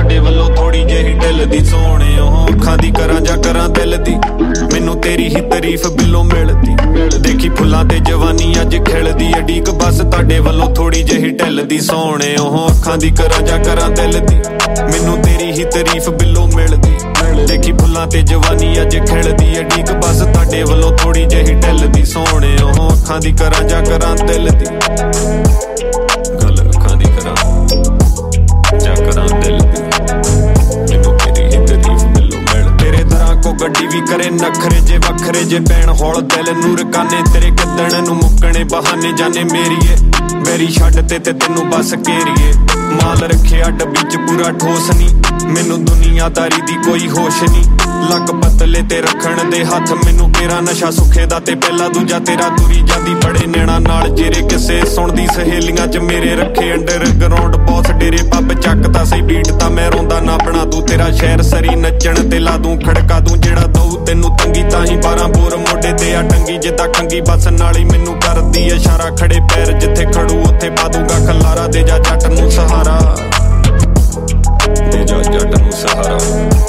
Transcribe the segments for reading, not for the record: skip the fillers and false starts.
ਤੁਹਾਡੇ ਵੱਲੋਂ ਥੋੜੀ ਜਿਹੀ ਢਿੱਲ ਦੀ ਸੋਹਣੇ ਉਹ ਅੱਖਾਂ ਦੀ ਕਰਾਂ ਜਾਂ ਕਰਾਂ ਦਿਲ ਦੀ ਮੈਨੂੰ ਤੇਰੀ ਹੀ ਤਾਰੀਫ ਬਿੱਲੋਂ ਮਿਲਦੀ ਦੇਖੀ ਫੁੱਲਾਂ ਤੇ ਜਵਾਨੀ ਅੱਜ ਖਿਲਦੀ ਅਡੀਕ ਬਸ ਤੁਹਾਡੇ ਵੱਲੋਂ ਥੋੜੀ ਜਿਹੀ ਢਿੱਲ ਦੀ ਸੋਹਣੇ ਉਹ ਅੱਖਾਂ ਦੀ ਕਰਾਂ ਜਾਂ ਕਰਾਂ ਦਿਲ ਦੀ ਮੈਨੂੰ ਤੇਰੀ ਹੀ ਤਾਰੀਫ ਬਿੱਲੋਂ ਮਿਲਦੀ ਦੇਖੀ ਫੁੱਲਾਂ ਤੇ ਜਵਾਨੀ ਅੱਜ ਖਿਲਦੀ ਅਡੀਕ ਬਸ ਤੁਹਾਡੇ ਵੱਲੋਂ ਥੋੜੀ ਜਿਹੀ ਢਿੱਲ ਦੀ ਸੋਹਣੇ ਉਹ ਅੱਖਾਂ ਦੀ ਕਰਾਂ ਜਾਂ ਕਰਾਂ ਦਿਲ ਦੀ ਗੱਲ ਅੱਖਾਂ ਦੀ ਕਰਾਂ ਜਾਂ ਕਰਾਂ ਦਿਲ ਦੀ ਮੈਨੂੰ ਤੇਰੀ ਹੀ ਤਾਰੀਫ ਬਿੱਲੋਂ ਮਿਲ ਤੇਰੇ ਤਰ੍ਹਾਂ ਕੋ ਗੱਡੀ ਵੀ ਕਰੇ ਨਖਰੇ ਜੇ ਵੱਖਰੇ ਜੇ ਪੈਣ ਹੌਲ ਦਿਲ ਨੂੰ ਰਕਾਨੇ ਤੇਰੇ ਕਿੱਦਣ ਨੂੰ ਮੁੱਕਣੇ ਬਹਾਨੇ ਜਾਣੇ ਮੇਰੀਏ ਮੇਰੀ ਛੱਡ ਤੇ ਤੈਨੂੰ ਬਸ ਘੇਰੀਏ ਮਾਲ ਰੱਖਿਆ ਡੱਬੀ ਚ ਪੂਰਾ ਠੋਸ ਨੀ ਮੈਨੂੰ ਦੁਨੀਆਦਾਰੀ ਦੀ ਕੋਈ ਹੋਸ਼ ਨੀ ਲੱਕ ਪਤਲੇ ਤੇ ਰੱਖਣ ਦੇ ਹੱਥ ਮੈਨੂੰ ਤੇਰਾ ਨਸ਼ਾ ਸੁੱਖੇ ਦਾ ਤੇ ਪਹਿਲਾ ਦੂਜਾ ਤੇਰਾ ਤੁਰੀ ਜਾਂਦੀ ਬੜੇ ਨੈਣਾ ਨਾਲ ਜਿਹੜੇ ਕਿਸੇ ਸੁਣਦੀ ਸਹੇਲੀਆਂ ਚ ਮੇਰੇ ਰੱਖੇ ਅੰਡਰਗਰਾਉਂਡ ਬੌਸ ਡੇਰੇ ਪੱਬ ਚੱਕਦਾ ਸਹੀ ਬੀਟ ਤਾਂ ਮੈਂ ਰੋਂਦਾ ਨਾ ਬਣਾ ਦੂੰ ਤੇਰਾ ਸ਼ਹਿਰ ਸਰੀ ਨੱਚਣ ਤੇ ਲਾ ਦੂੰ ਖੜਕਾ ਦੂੰ ਜਿਹੜਾ ਦਊ ਤੈਨੂੰ ਤੰਗੀ ਤਾਂ ਹੀ 12 ਬੋਰ ਮੋਢੇ ਤੇ ਆ ਟੰਗੀ ਜਿੱਦਾਂ ਕੰਗੀ ਬਸ ਨਾਲ ਹੀ ਮੈਨੂੰ ਕਰਦੀ ਇਸ਼ਾਰਾ ਖੜੇ ਪੈਰ ਜਿੱਥੇ ਖੜੂ ਉੱਥੇ ਪਾ ਦੂੰਗਾ ਖਲਾਰਾ ਦੇ ਜਾ ਜੱਟ ਨੂੰ ਸਹਾਰਾ ਦੇ ਜਾ ਜੱਟ ਨੂੰ ਸਹਾਰਾ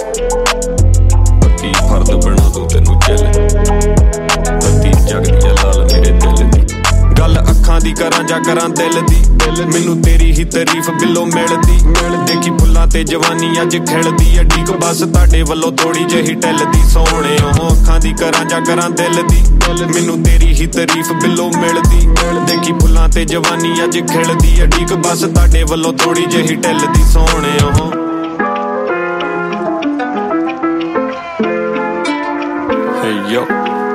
ਪੱਕੀ ਫਰਦ ਬਣਾ ਦੂੰ ਤੈਨੂੰ ਚੱਲ ਬੱਤੀ ਜਗਦੀ ਆ ਲਾਲ ਮੇਰੇ ਦਿਲ ਦੀ ਗੱਲ ਅੱਖਾਂ ਦੀ ਕਰਾਂ ਜਾਂ ਕਰਾਂ ਦਿਲ ਦੀ ਮੈਨੂੰ ਤੇਰੀ ਹੀ ਤਾਰੀਫ ਬਿੱਲੋਂ ਮਿਲਦੀ ਦੇਖੀ ਫੁੱਲਾਂ ਤੇ ਜਵਾਨੀ ਅੱਜ ਖਿਲਦੀ ਅਡੀਕ ਬਸ ਤੁਹਾਡੇ ਵੱਲੋਂ ਥੋੜੀ ਜਿਹੀ ਢਿੱਲਦੀ ਸੋਹਣੇ ਉਹ ਅੱਖਾਂ ਦੀ ਕਰਾਂ ਜਾਂ ਕਰਾਂ ਦਿਲ ਦੀ ਮੈਨੂੰ ਤੇਰੀ ਹੀ ਤਾਰੀਫ ਬਿੱਲੋਂ ਮਿਲਦੀ ਦੇਖੀ ਫੁੱਲਾਂ ਤੇ ਜਵਾਨੀ ਅੱਜ ਖਿਲਦੀ ਅਡੀਕ ਬਸ ਤੁਹਾਡੇ ਵੱਲੋਂ ਥੋੜੀ ਜਿਹੀ ਢਿੱਲਦੀ ਸੋਹਣੇ ਉਹ Hey yo